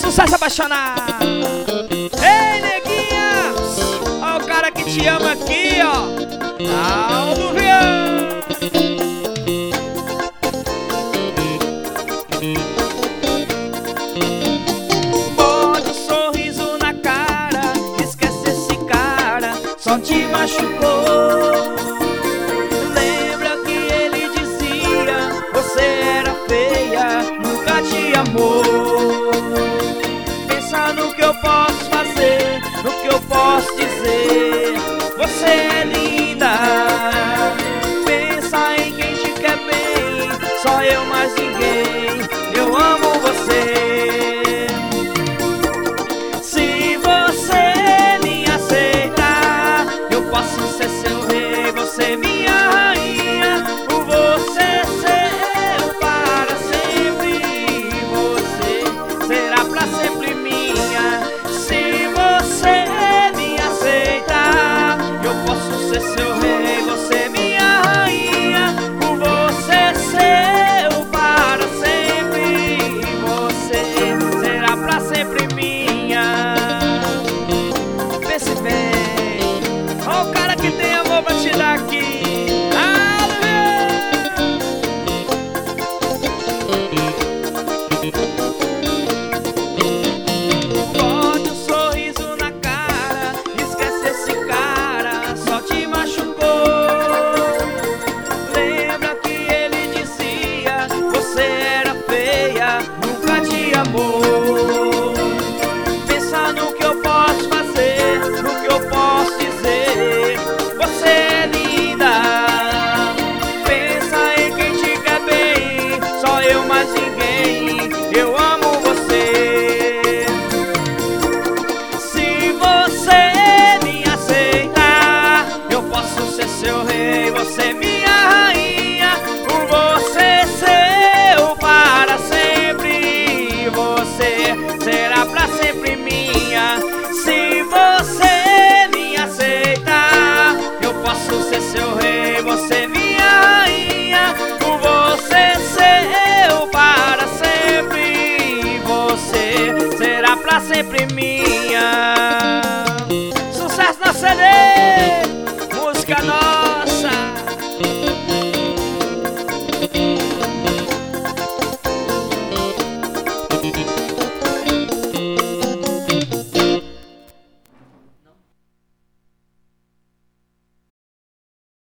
sucesso apaixonado. Ei, neguinha, ó o cara que te ama aqui, ó, Aldo Vian. Bota um sorriso na cara, esquece esse cara, só te machucou. Lembra que ele dizia, você era feia, nunca te amou. Pensa no que eu posso fazer, no que eu posso dizer, você é linda. Pensa em quem te quer bem, só eu mais ninguém, eu amo você. Se você me aceitar, eu posso ser seu rei, você minha rainha, você seu para sempre, você será pra sempre minha. Se você me aceitar, eu posso ser seu rei, você minha rainha, você seu para sempre, você será pra sempre minha. Pense bem, ó o cara que tem amor pra te dar aqui. Bote um sorriso na cara, esquece esse cara, só te machucou. Lembra que ele dizia, você era feia, nunca te amou.